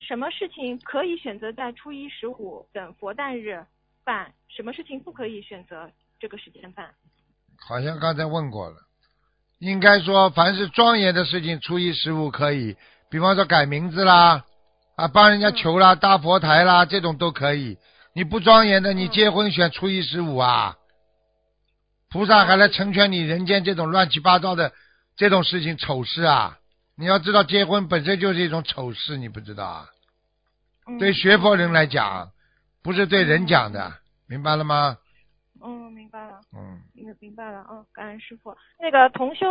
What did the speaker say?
什么事情可以选择在初一、15等佛诞日办？什么事情不可以选择这个时间办？ 好像刚才问过了，应该说凡是庄严的事情，初一、15可以，比方说改名字啦，啊，帮人家求啦，搭佛台啦，这种都可以。你不庄严的，你结婚选初一、15啊？菩萨还来成全你人间这种乱七八糟的这种事情丑事啊！你要知道，结婚本身就是一种丑事，你不知道啊？对学佛人来讲，不是对人讲的，明白了吗？ 明白了。 嗯， 明白了。感恩师父。那个同修